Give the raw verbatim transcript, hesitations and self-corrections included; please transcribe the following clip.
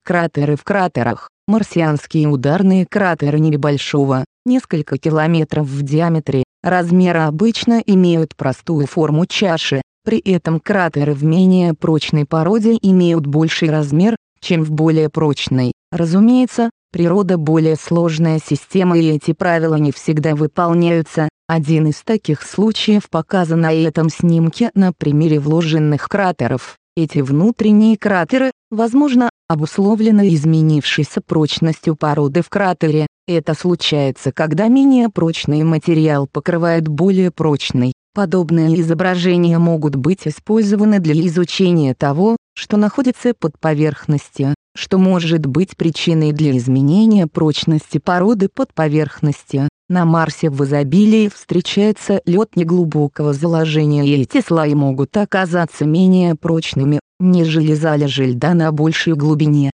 Кратеры в кратерах. Марсианские ударные кратеры небольшого, несколько километров в диаметре, размера обычно имеют простую форму чаши, при этом кратеры в менее прочной породе имеют больший размер, чем в более прочной. Разумеется, природа более сложная система и эти правила не всегда выполняются. Один из таких случаев показан на этом снимке на примере вложенных кратеров. Эти внутренние кратеры, возможно, обусловлены изменившейся прочностью породы в кратере. Это случается, когда менее прочный материал покрывает более прочный. Подобные изображения могут быть использованы для изучения того, что находится под поверхностью, что может быть причиной для изменения прочности породы под поверхностью. На Марсе в изобилии встречается лед неглубокого заложения, и эти слои могут оказаться менее прочными, нежели залежи льда на большей глубине.